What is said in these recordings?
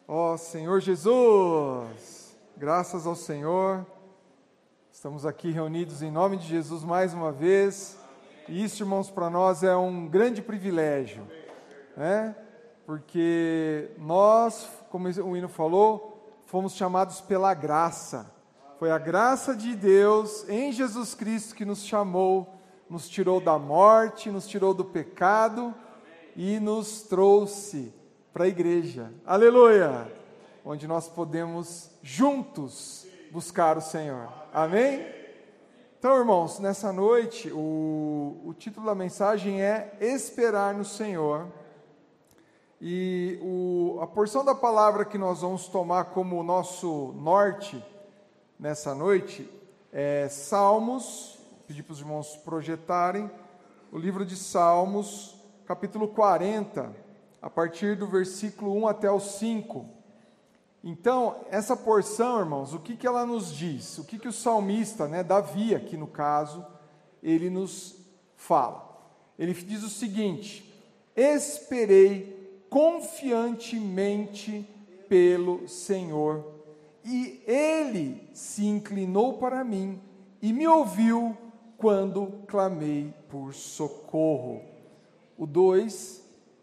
Ó Senhor Jesus, graças ao Senhor, estamos aqui reunidos em nome de Jesus mais uma vez, e isso, irmãos, para nós é um grande privilégio, né? Porque nós, como o hino falou, fomos chamados pela graça. Foi a graça de Deus em Jesus Cristo que nos chamou, nos tirou da morte, nos tirou do pecado e nos trouxe para a igreja. Aleluia! Onde nós podemos juntos buscar o Senhor. Amém? Então, irmãos, nessa noite, o título da mensagem é Esperar no Senhor. E a porção da palavra que nós vamos tomar como nosso norte nessa noite é Salmos, pedir para os irmãos projetarem, o livro de Salmos, capítulo 40, a partir do versículo 1 até o 5. Então, essa porção, irmãos, o que ela nos diz? O que o salmista, Davi aqui no caso, ele nos fala? Ele diz o seguinte: esperei confiantemente pelo Senhor, e Ele se inclinou para mim e me ouviu quando clamei por socorro. O 2,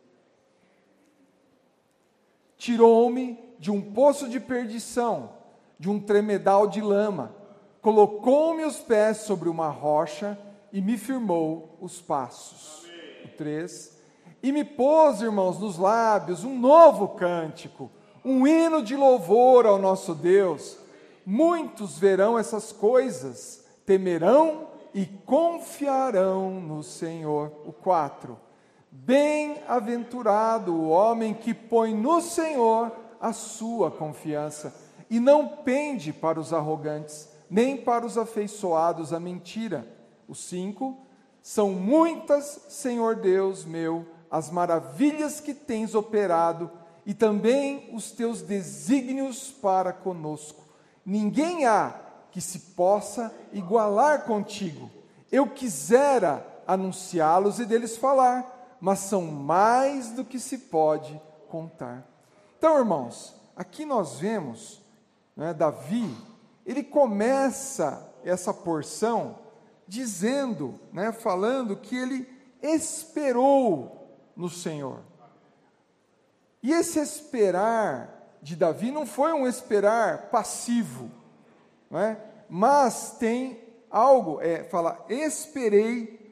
tirou-me de um poço de perdição, de um tremedal de lama, colocou-me os pés sobre uma rocha e me firmou os passos. O 3, e me pôs, irmãos, nos lábios um novo cântico, um hino de louvor ao nosso Deus. Muitos verão essas coisas, temerão e confiarão no Senhor. O 4, bem-aventurado o homem que põe no Senhor a sua confiança e não pende para os arrogantes, nem para os afeiçoados à mentira. O 5, são muitas, Senhor Deus meu, as maravilhas que tens operado e também os teus desígnios para conosco. Ninguém há que se possa igualar contigo. Eu quisera anunciá-los e deles falar, mas são mais do que se pode contar. Então, irmãos, aqui nós vemos, Davi, ele começa essa porção dizendo, falando que ele esperou no Senhor. E esse esperar de Davi não foi um esperar passivo, mas tem algo, fala, esperei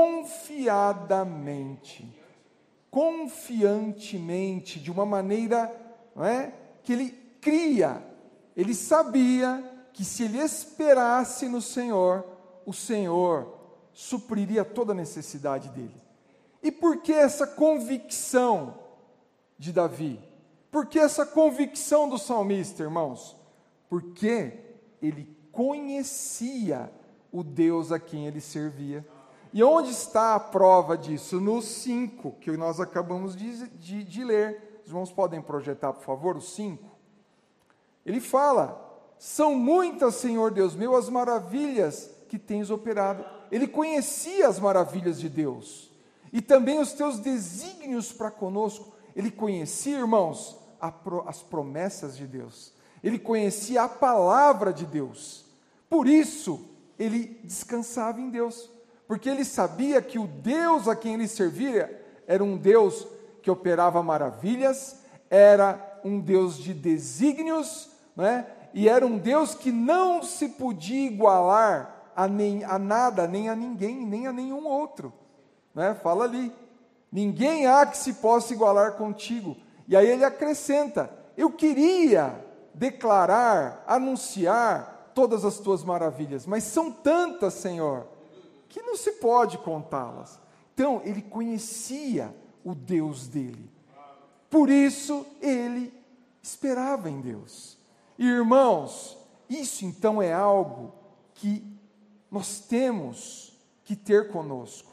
confiantemente, de uma maneira, que ele cria, ele sabia que se ele esperasse no Senhor, o Senhor supriria toda a necessidade dele. E por que essa convicção de Davi? Por que essa convicção do salmista, irmãos? Porque ele conhecia o Deus a quem ele servia. E onde está a prova disso? No 5, que nós acabamos de ler. Os irmãos podem projetar, por favor, o 5. Ele fala, são muitas, Senhor Deus meu, as maravilhas que tens operado. Ele conhecia as maravilhas de Deus. E também os teus desígnios para conosco. Ele conhecia, irmãos, as promessas de Deus. Ele conhecia a palavra de Deus. Por isso, ele descansava em Deus. Porque ele sabia que o Deus a quem ele servia era um Deus que operava maravilhas, era um Deus de desígnios, e era um Deus que não se podia igualar a nada, nem a ninguém, nem a nenhum outro. Fala ali, ninguém há que se possa igualar contigo. E aí ele acrescenta, eu queria declarar, anunciar todas as tuas maravilhas, mas são tantas, Senhor, que não se pode contá-las. Então, ele conhecia o Deus dele. Por isso, ele esperava em Deus. E, irmãos, isso então é algo que nós temos que ter conosco.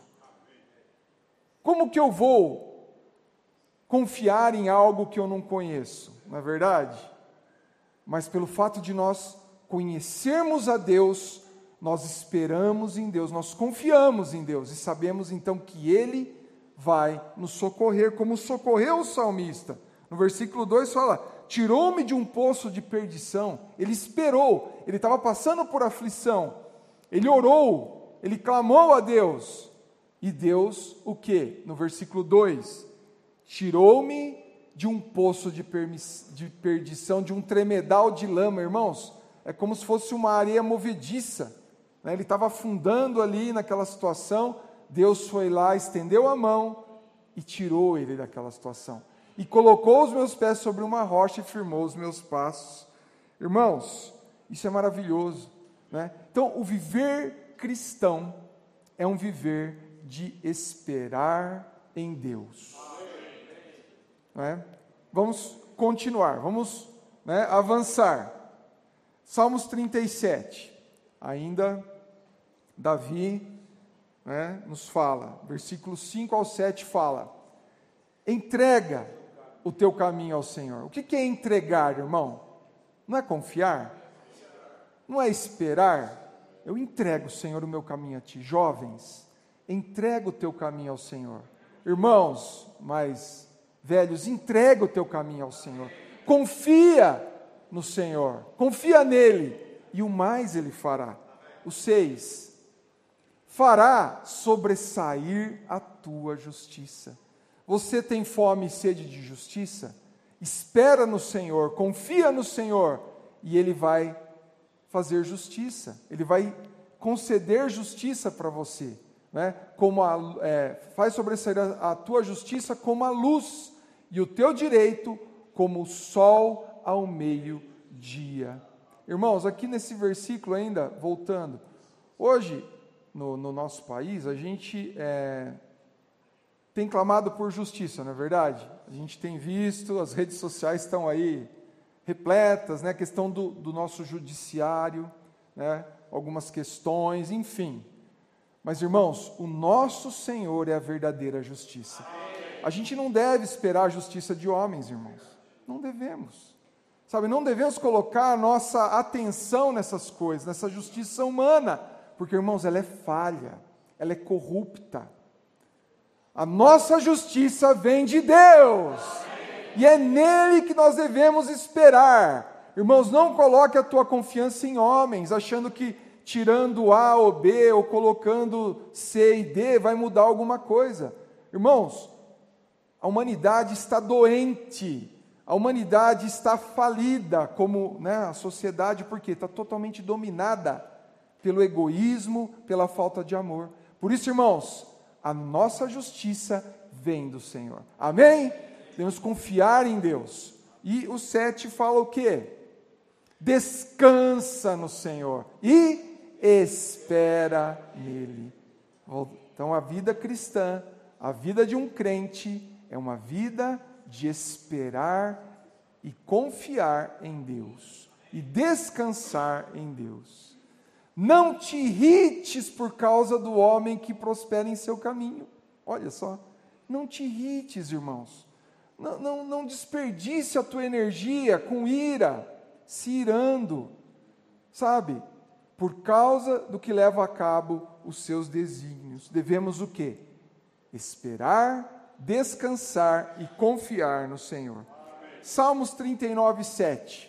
Como que eu vou confiar em algo que eu não conheço? Não é verdade? Mas pelo fato de nós conhecermos a Deus, nós esperamos em Deus, nós confiamos em Deus e sabemos então que Ele vai nos socorrer, como socorreu o salmista. No versículo 2 fala, tirou-me de um poço de perdição. Ele esperou, ele estava passando por aflição. Ele orou, ele clamou a Deus. E Deus, o quê? No versículo 2, tirou-me de um poço de perdição, de um tremedal de lama. Irmãos, é como se fosse uma areia movediça, né? Ele estava afundando ali naquela situação. Deus foi lá, estendeu a mão e tirou ele daquela situação. E colocou os meus pés sobre uma rocha e firmou os meus passos. Irmãos, isso é maravilhoso, né? Então, o viver cristão é um viver de esperar em Deus. Né? Vamos continuar, vamos, né, avançar. Salmos 37, ainda Davi, né, nos fala, versículos 5 ao 7 fala: entrega o teu caminho ao Senhor. O que é entregar, irmão? Não é confiar? Não é esperar? Eu entrego, Senhor, o meu caminho a Ti. Jovens, entrega o teu caminho ao Senhor. Irmãos mais velhos, entrega o teu caminho ao Senhor. Confia no Senhor, confia nele, e o mais Ele fará. O 6, fará sobressair a tua justiça. Você tem fome e sede de justiça? Espera no Senhor, confia no Senhor, e Ele vai fazer justiça, Ele vai conceder justiça para você, né? Faz sobressair a tua justiça como a luz, e o teu direito como o sol ao meio-dia. Irmãos, aqui nesse versículo ainda, voltando, hoje, no nosso país, a gente tem clamado por justiça, não é verdade? A gente tem visto, as redes sociais estão aí repletas, né? A questão do nosso judiciário, né? Algumas questões, enfim. Mas, irmãos, o nosso Senhor é a verdadeira justiça. A gente não deve esperar a justiça de homens, irmãos. Não devemos. Sabe, não devemos colocar a nossa atenção nessas coisas, nessa justiça humana, porque, irmãos, ela é falha, ela é corrupta. A nossa justiça vem de Deus, e é nele que nós devemos esperar. Irmãos, não coloque a tua confiança em homens, achando que tirando A ou B, ou colocando C e D, vai mudar alguma coisa. Irmãos, a humanidade está doente, a humanidade está falida, como, né, a sociedade, porque está totalmente dominada pelo egoísmo, pela falta de amor. Por isso, irmãos, a nossa justiça vem do Senhor. Amém? Devemos confiar em Deus. E o 7 fala o quê? Descansa no Senhor e espera nele. Então, a vida cristã, a vida de um crente, é uma vida de esperar e confiar em Deus, e descansar em Deus. Não te irrites por causa do homem que prospera em seu caminho. Olha só, não te irrites, irmãos. Não desperdice a tua energia com ira, se irando, sabe? Por causa do que leva a cabo os seus desígnios. Devemos o quê? Esperar, descansar e confiar no Senhor. Amém. Salmos 39, 7.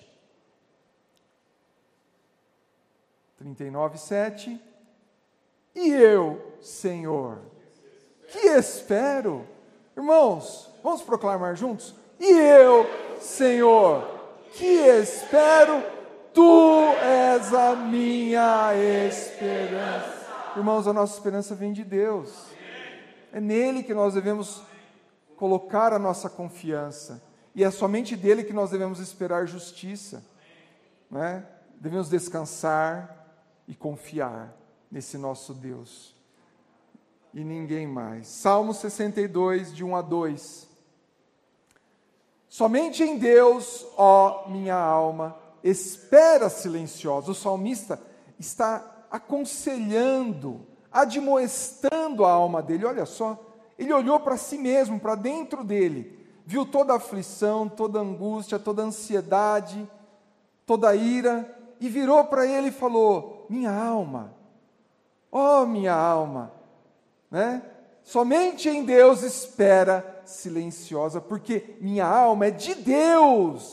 39, 7. E eu, Senhor, que espero? Irmãos, vamos proclamar juntos? E eu, Senhor, que espero, Tu és a minha esperança. Irmãos, a nossa esperança vem de Deus. É nele que nós devemos colocar a nossa confiança. E é somente dele que nós devemos esperar justiça. Né? Devemos descansar e confiar nesse nosso Deus. E ninguém mais. Salmo 62, de 1 a 2. Somente em Deus, ó minha alma, espera silenciosa. O salmista está aconselhando, admoestando a alma dele. Olha só, ele olhou para si mesmo, para dentro dele, viu toda a aflição, toda a angústia, toda a ansiedade, toda a ira, e virou para ele e falou: minha alma, ó minha alma, né? Somente em Deus espera silenciosa, porque minha alma é de Deus,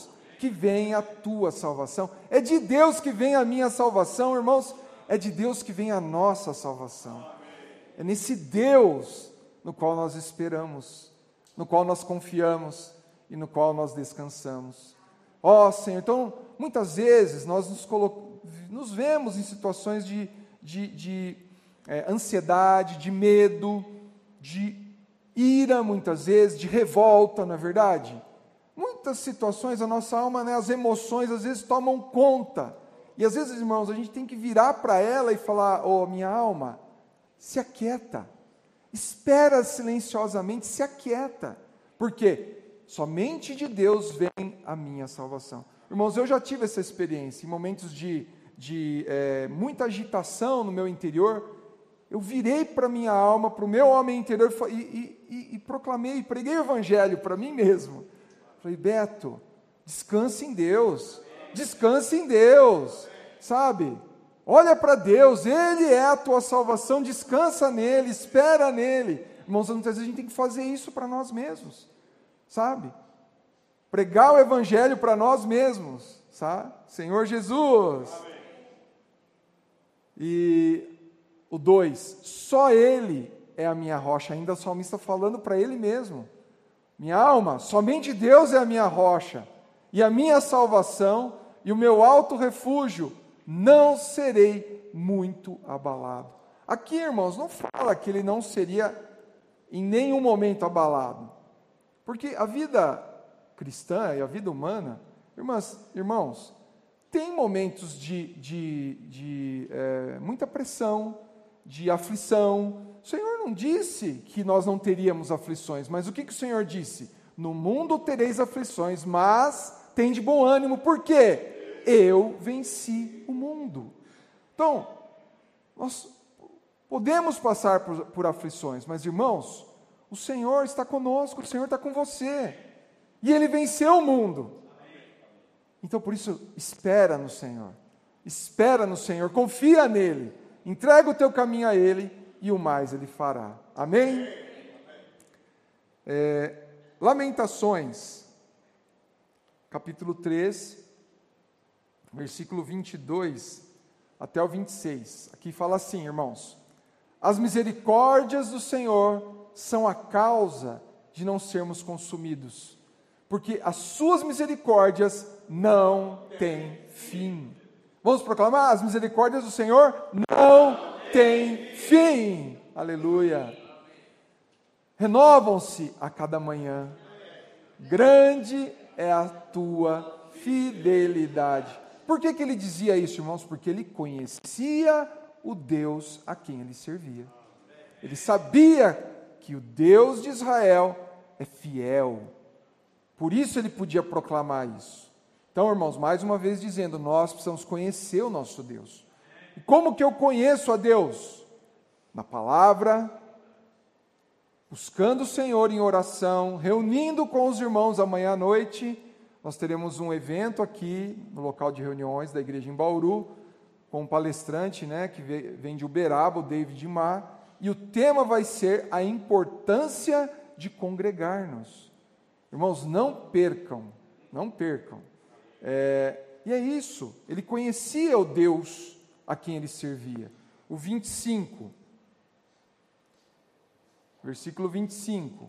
que vem a tua salvação. É de Deus que vem a minha salvação, irmãos. É de Deus que vem a nossa salvação. É nesse Deus no qual nós esperamos, no qual nós confiamos e no qual nós descansamos. Ó Senhor, então, muitas vezes nós nos vemos em situações de ansiedade, de medo, de ira, muitas vezes, de revolta, não é verdade? Muitas situações, a nossa alma, as emoções, às vezes tomam conta. E às vezes, irmãos, a gente tem que virar para ela e falar: oh, minha alma, se aquieta, espera silenciosamente, se aquieta, porque somente de Deus vem a minha salvação. Irmãos, eu já tive essa experiência, em momentos de muita agitação no meu interior, eu virei para a minha alma, para o meu homem interior e proclamei, preguei o evangelho para mim mesmo. Falei: Beto, descanse em Deus, sabe? Olha para Deus, Ele é a tua salvação, descansa nele, espera nele. Irmãos, muitas vezes a gente tem que fazer isso para nós mesmos, sabe? Pregar o evangelho para nós mesmos, sabe? Senhor Jesus. Amém. E o 2, só Ele é a minha rocha, ainda o salmista falando para ele mesmo. Minha alma, somente Deus é a minha rocha, e a minha salvação, e o meu alto refúgio, não serei muito abalado. Aqui, irmãos, não fala que ele não seria em nenhum momento abalado, porque a vida cristã e a vida humana, irmãos, tem momentos de muita pressão, de aflição. O Senhor não disse que nós não teríamos aflições, mas o que o Senhor disse? No mundo tereis aflições, mas tende bom ânimo, por quê? Eu venci o mundo. Então, nós podemos passar por aflições, mas, irmãos, o Senhor está conosco, o Senhor está com você, e Ele venceu o mundo. Então, por isso, espera no Senhor, confia nele, entrega o teu caminho a Ele, e o mais Ele fará. Amém? Lamentações, capítulo 3, versículo 22 até o 26. Aqui fala assim, irmãos: as misericórdias do Senhor são a causa de não sermos consumidos, porque as suas misericórdias não têm fim. Vamos proclamar: as misericórdias do Senhor não têm fim. Aleluia. Renovam-se a cada manhã. Grande é a tua fidelidade. Por que ele dizia isso, irmãos? Porque ele conhecia o Deus a quem ele servia. Ele sabia que o Deus de Israel é fiel. Por isso ele podia proclamar isso. Então, irmãos, mais uma vez dizendo, nós precisamos conhecer o nosso Deus. E como que eu conheço a Deus? Na palavra, buscando o Senhor em oração, reunindo com os irmãos amanhã à noite. Nós teremos um evento aqui no local de reuniões da igreja em Bauru, com um palestrante, que vem de Uberaba, o David Mar, e o tema vai ser a importância de congregar-nos. Irmãos, não percam. E é isso, ele conhecia o Deus a quem ele servia. O 25, versículo 25.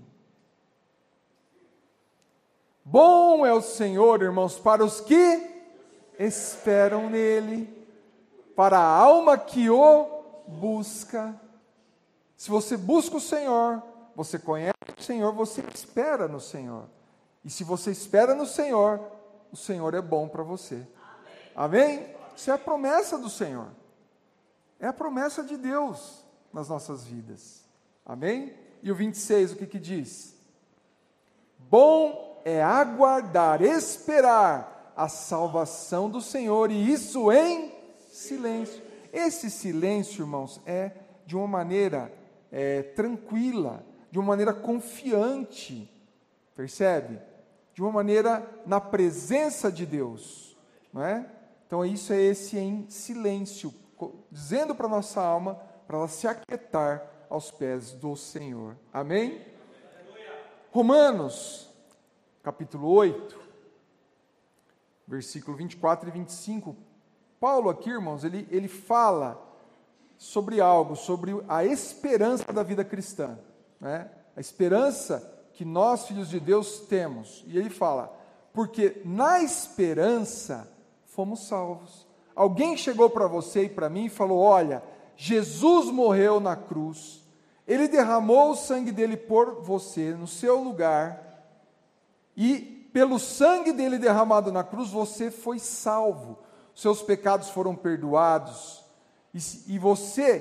Bom é o Senhor, irmãos, para os que esperam nele, para a alma que o busca. Se você busca o Senhor, você conhece o Senhor, você espera no Senhor. E se você espera no Senhor, o Senhor é bom para você. Amém? Isso é a promessa do Senhor. É a promessa de Deus nas nossas vidas. Amém? E o 26, o que diz? Bom é aguardar, esperar a salvação do Senhor, e isso em silêncio. Esse silêncio, irmãos, é de uma maneira tranquila, de uma maneira confiante, percebe? De uma maneira na presença de Deus, não é? Então isso é esse em silêncio, dizendo para a nossa alma, para ela se aquietar aos pés do Senhor. Amém? Romanos, capítulo 8, versículo 24 e 25. Paulo aqui, irmãos, ele fala sobre algo, sobre a esperança da vida cristã, né? A esperança que nós, filhos de Deus, temos. E ele fala, porque na esperança fomos salvos. Alguém chegou para você e para mim e falou, olha, Jesus morreu na cruz, Ele derramou o sangue dele por você, no seu lugar, e pelo sangue dele derramado na cruz, você foi salvo, seus pecados foram perdoados, e você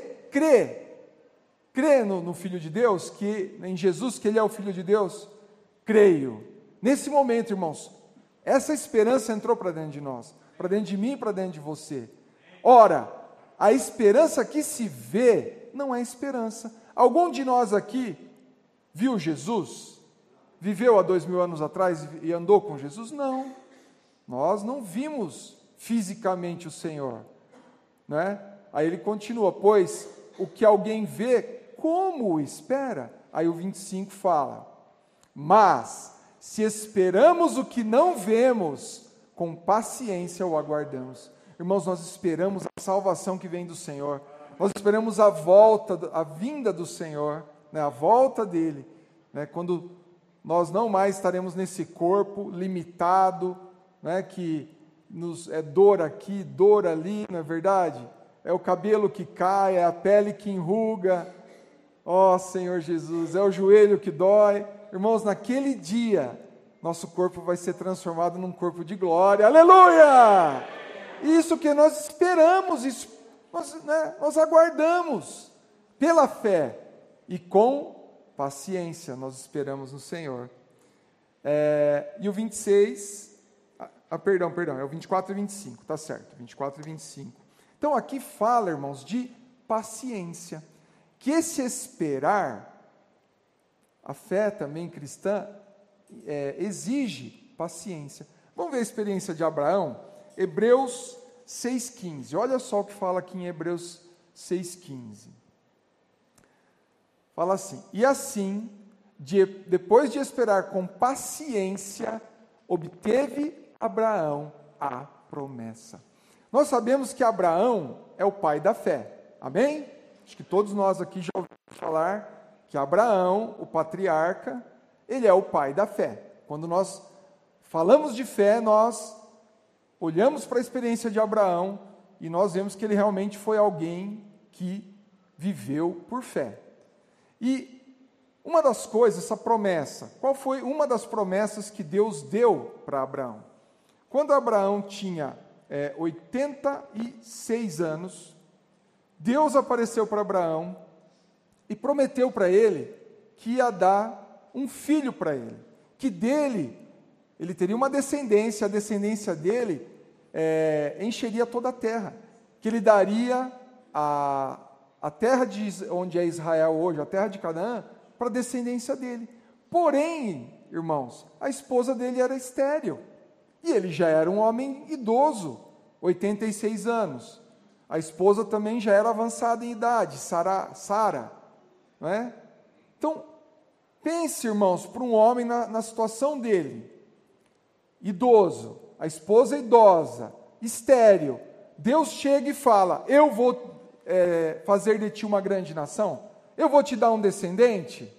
crê no Filho de Deus, em Jesus, que Ele é o Filho de Deus? Creio. Nesse momento, irmãos, essa esperança entrou para dentro de nós, para dentro de mim e para dentro de você. Ora, a esperança que se vê não é esperança. Algum de nós aqui viu Jesus? Viveu há 2000 anos atrás e andou com Jesus? Não. Nós não vimos fisicamente o Senhor, né? Aí ele continua, pois o que alguém vê, como o espera? Aí o 25 fala, mas se esperamos o que não vemos, com paciência o aguardamos. Irmãos, nós esperamos a salvação que vem do Senhor, nós esperamos a vinda do Senhor, né, a volta dEle, né, quando nós não mais estaremos nesse corpo limitado, né, que é dor aqui, dor ali, não é verdade? É o cabelo que cai, é a pele que enruga, ó Senhor Jesus, é o joelho que dói. Irmãos, naquele dia, nosso corpo vai ser transformado num corpo de glória, aleluia! Isso que nós esperamos, isso, nós aguardamos, pela fé e com paciência, nós esperamos no Senhor. E o 26, perdão, é o 24 e 25, tá certo, 24 e 25. Então aqui fala, irmãos, de paciência, que esse esperar, a fé também cristã, exige paciência. Vamos ver a experiência de Abraão? Hebreus 6,15, olha só o que fala aqui em Hebreus 6,15. Fala assim, e assim, depois de esperar com paciência, obteve Abraão a promessa. Nós sabemos que Abraão é o pai da fé, amém? Acho que todos nós aqui já ouvimos falar que Abraão, o patriarca, ele é o pai da fé. Quando nós falamos de fé, nós olhamos para a experiência de Abraão e nós vemos que ele realmente foi alguém que viveu por fé. E uma das coisas, essa promessa, qual foi uma das promessas que Deus deu para Abraão? Quando Abraão tinha 86 anos, Deus apareceu para Abraão e prometeu para ele que ia dar um filho para ele, que dele, ele teria uma descendência, a descendência dele encheria toda a terra, que ele daria a terra onde é Israel hoje, a terra de Canaã, para a descendência dele. Porém, irmãos, a esposa dele era estéril, e ele já era um homem idoso, 86 anos. A esposa também já era avançada em idade, Sara, não é? Então, pense, irmãos, para um homem na situação dele, idoso, a esposa idosa, estéril, Deus chega e fala, eu vou fazer de ti uma grande nação, eu vou te dar um descendente.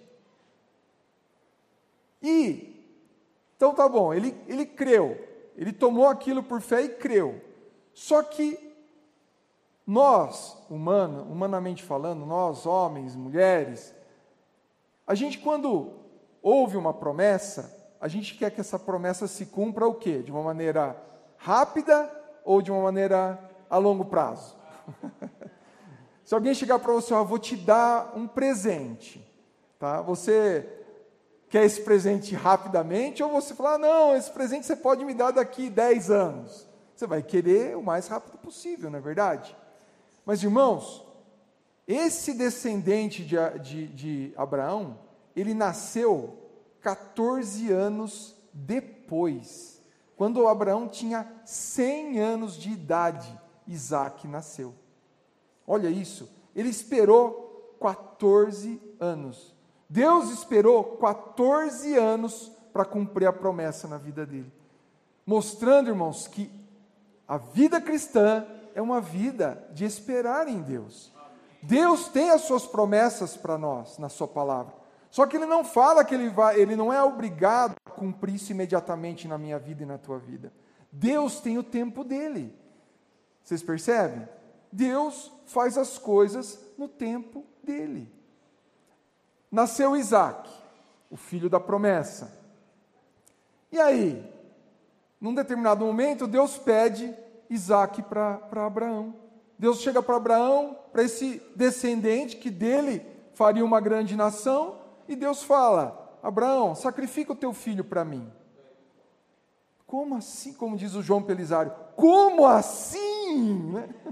Então tá bom, ele creu, ele tomou aquilo por fé e creu. Só que nós, humanamente falando, nós, homens, mulheres, a gente quando ouve uma promessa, a gente quer que essa promessa se cumpra o quê? De uma maneira rápida ou de uma maneira a longo prazo? Se alguém chegar para você, vou te dar um presente, tá? Você quer esse presente rapidamente ou você fala, não, esse presente você pode me dar daqui 10 anos. Você vai querer o mais rápido possível, não é verdade? Mas, irmãos, esse descendente de Abraão, ele nasceu 14 anos depois. Quando Abraão tinha 100 anos de idade, Isaac nasceu. Olha isso, ele esperou 14 anos. Deus esperou 14 anos para cumprir a promessa na vida dele. mostrando, irmãos, que a vida cristã é uma vida de esperar em Deus. Deus tem as suas promessas para nós, na sua palavra. Só que Ele não fala que Ele não é obrigado a cumprir isso imediatamente na minha vida e na tua vida. Deus tem o tempo dEle. Vocês percebem? Deus faz as coisas no tempo dEle. Nasceu Isaac, o filho da promessa. E aí, num determinado momento, Deus pede Isaac para Abraão. Deus chega para Abraão, para esse descendente que dele faria uma grande nação, e Deus fala: Abraão, sacrifica o teu filho para mim. Como assim? Como diz o João Pelisário, como assim?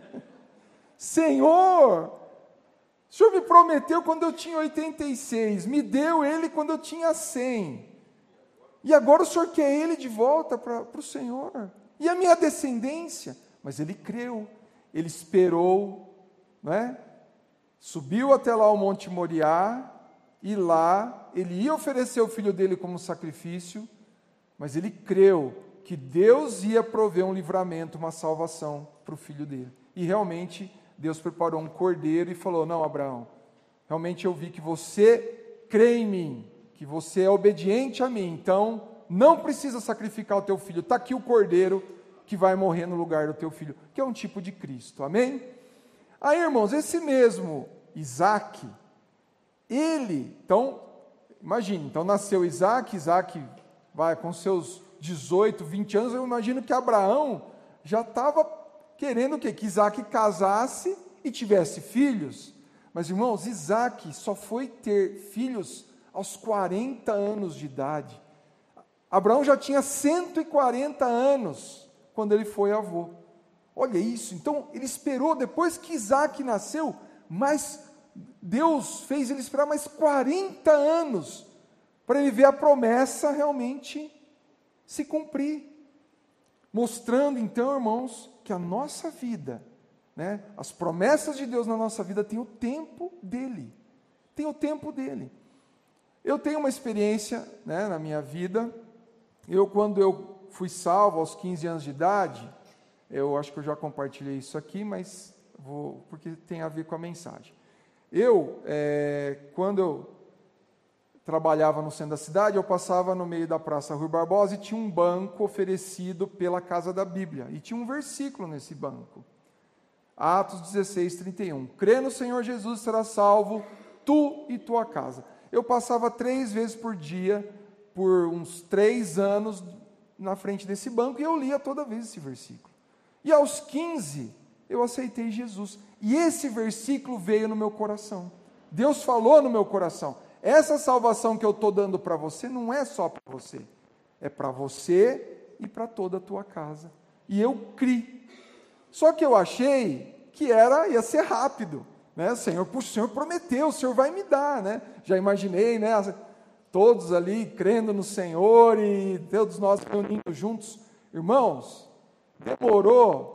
Senhor, o Senhor me prometeu quando eu tinha 86, me deu ele quando eu tinha 100, e agora o Senhor quer ele de volta para o Senhor, e a minha descendência? Mas ele creu, ele esperou, não é? Subiu até lá o Monte Moriá, e lá ele ia oferecer o filho dele como sacrifício, mas ele creu que Deus ia prover um livramento, uma salvação para o filho dele. E realmente Deus preparou um cordeiro e falou: não, Abraão, realmente eu vi que você crê em mim, que você é obediente a mim, então não precisa sacrificar o teu filho, está aqui o cordeiro que vai morrer no lugar do teu filho, que é um tipo de Cristo, amém? Aí, irmãos, esse mesmo Isaac, então, imagine, então nasceu Isaac vai com seus 18, 20 anos, eu imagino que Abraão já estava querendo o quê? Que Isaac casasse e tivesse filhos. Mas, irmãos, Isaac só foi ter filhos aos 40 anos de idade. Abraão já tinha 140 anos quando ele foi avô. Olha isso, então ele esperou, depois que Isaac nasceu, mas Deus fez ele esperar mais 40 anos para ele ver a promessa realmente se cumprir. Mostrando então, irmãos, que a nossa vida, né, as promessas de Deus na nossa vida têm o tempo dele. Tem o tempo dele. Eu tenho uma experiência, né, na minha vida. Quando eu fui salvo aos 15 anos de idade, eu acho que eu já compartilhei isso aqui, mas porque tem a ver com a mensagem. Quando eu trabalhava no centro da cidade, eu passava no meio da Praça Rui Barbosa e tinha um banco oferecido pela Casa da Bíblia. E tinha um versículo nesse banco. Atos 16, 31. Crê no Senhor Jesus, será salvo, tu e tua casa. Eu passava 3 vezes por dia, por uns 3 anos, na frente desse banco, e eu lia toda vez esse versículo. E aos 15, eu aceitei Jesus. E esse versículo veio no meu coração. Deus falou no meu coração: essa salvação que eu estou dando para você não é só para você, é para você e para toda a tua casa. E eu criei. Só que eu achei que ia ser rápido, né? O Senhor prometeu, o Senhor vai me dar, né? Já imaginei, né? Todos ali crendo no Senhor e todos nós reunindo juntos. Irmãos, demorou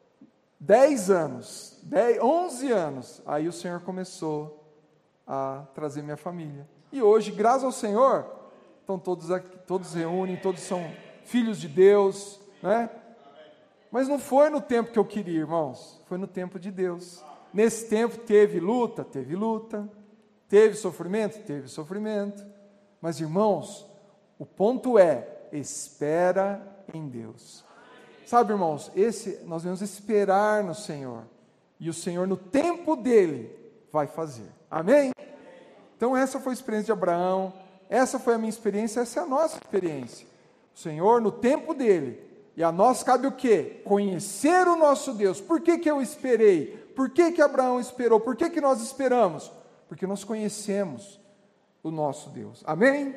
10 anos, 11 anos, aí o Senhor começou a trazer minha família. E hoje, graças ao Senhor, estão todos aqui, todos reúnem, todos são filhos de Deus, né? Mas não foi no tempo que eu queria, irmãos, foi no tempo de Deus. Nesse tempo teve luta, teve sofrimento, mas, irmãos, o ponto é, espera em Deus. Sabe, irmãos, nós devemos esperar no Senhor, e o Senhor, no tempo dele, vai fazer. Amém? Então, essa foi a experiência de Abraão, essa foi a minha experiência, essa é a nossa experiência. O Senhor, no tempo dele, e a nós cabe o quê? Conhecer o nosso Deus. Por que eu esperei? Por que Abraão esperou? Por que nós esperamos? Porque nós conhecemos o nosso Deus. Amém?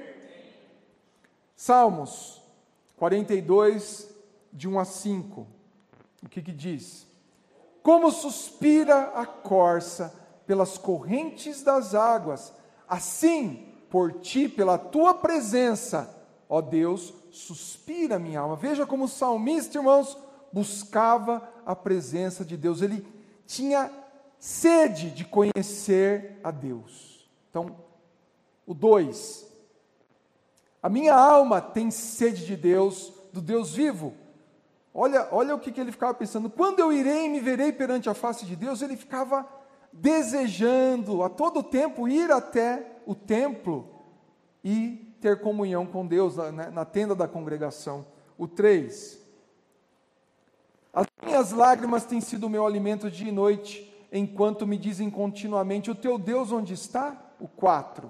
Salmos 42, de 1 a 5. O que diz? Como suspira a corça pelas correntes das águas, assim, por ti, pela tua presença, ó Deus, suspira minha alma. Veja como o salmista, irmãos, buscava a presença de Deus. Ele tinha sede de conhecer a Deus. Então, o 2. A minha alma tem sede de Deus, do Deus vivo. Olha o que ele ficava pensando. Quando eu irei e me verei perante a face de Deus, ele ficava desejando a todo tempo ir até o templo e ter comunhão com Deus na tenda da congregação. O 3. As minhas lágrimas têm sido o meu alimento dia e noite, enquanto me dizem continuamente, o teu Deus onde está? O 4.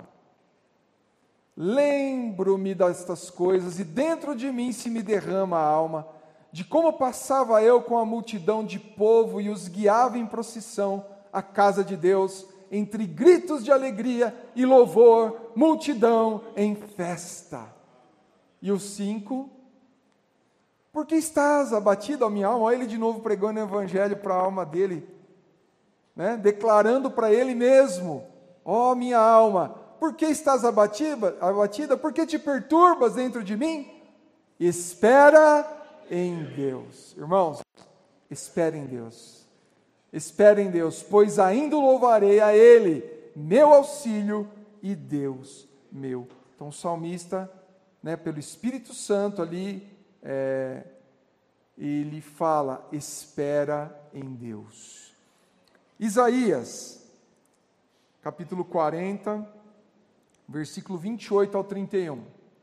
Lembro-me destas coisas e dentro de mim se me derrama a alma, de como passava eu com a multidão de povo e os guiava em procissão à casa de Deus, entre gritos de alegria e louvor, multidão em festa. E o 5, por que estás abatido, a minha alma? Olha ele de novo pregando o evangelho para a alma dele, né? Declarando para ele mesmo, ó minha alma, por que estás abatida? Por que te perturbas dentro de mim? Espera em Deus. Irmãos, espere em Deus. Espere em Deus, pois ainda louvarei a Ele, meu auxílio e Deus meu. Então o salmista, pelo Espírito Santo ali, ele fala, espera em Deus. Isaías, capítulo 40, versículo 28 ao 31.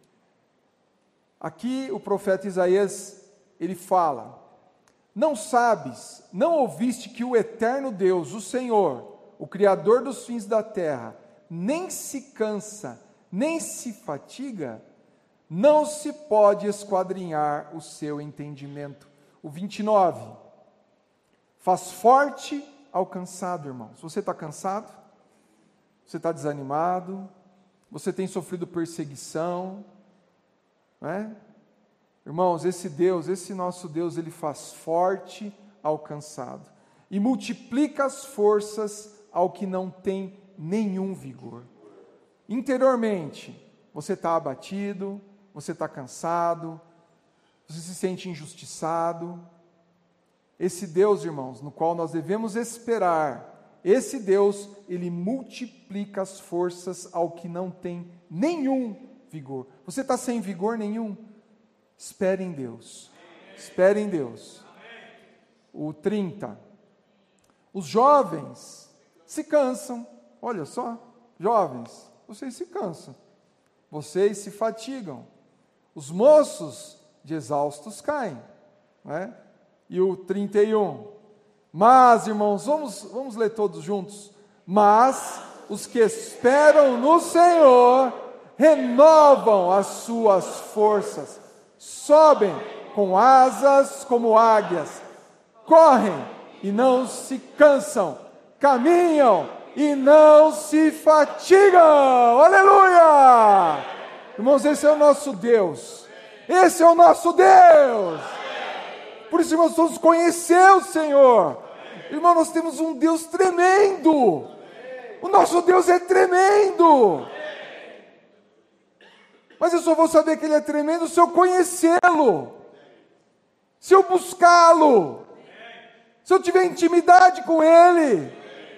Aqui o profeta Isaías, ele fala, não sabes, não ouviste que o eterno Deus, o Senhor, o Criador dos fins da terra, nem se cansa, nem se fatiga, não se pode esquadrinhar o seu entendimento. O 29, faz forte ao cansado, irmãos. Você está cansado? Você está desanimado? Você tem sofrido perseguição? Não é? Irmãos, esse nosso Deus, ele faz forte ao cansado e multiplica as forças ao que não tem nenhum vigor. Interiormente, você está abatido, você está cansado, você se sente injustiçado. Esse Deus, irmãos, no qual nós devemos esperar, esse Deus, ele multiplica as forças ao que não tem nenhum vigor. Você está sem vigor nenhum? Espere em Deus. Espere em Deus. O 30. Os jovens se cansam. Olha só, jovens, vocês se cansam. Vocês se fatigam. Os moços de exaustos caem. Né? E o 31. Mas, irmãos, vamos ler todos juntos. Mas os que esperam no Senhor renovam as suas forças. Sobem com asas como águias, correm e não se cansam, caminham e não se fatigam. Aleluia! Irmãos, esse é o nosso Deus. Esse é o nosso Deus. Por isso, irmãos, vamos conhecer o Senhor. Irmão, nós temos um Deus tremendo. O nosso Deus é tremendo. Mas eu só vou saber que Ele é tremendo se eu conhecê-lo, se eu buscá-lo, se eu tiver intimidade com Ele.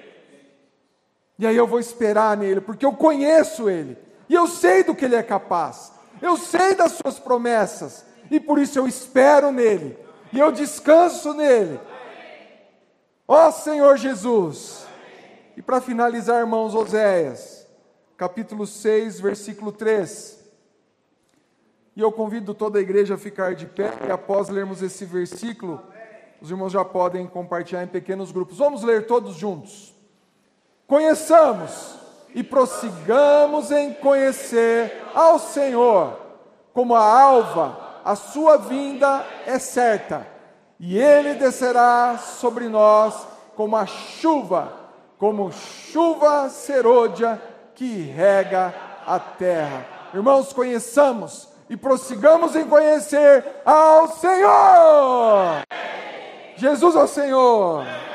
E aí eu vou esperar nele, porque eu conheço Ele, e eu sei do que Ele é capaz, eu sei das suas promessas, e por isso eu espero nele, e eu descanso nele. Ó Senhor Jesus! E para finalizar, irmãos, Oséias, capítulo 6, versículo 3. E eu convido toda a igreja a ficar de pé, e após lermos esse versículo, os irmãos já podem compartilhar em pequenos grupos. Vamos ler todos juntos. Conheçamos e prossigamos em conhecer ao Senhor. Como a alva, a sua vinda é certa, e Ele descerá sobre nós como a chuva, como chuva serôdia que rega a terra. Irmãos, conheçamos e prossigamos em conhecer ao Senhor. Jesus é o Senhor.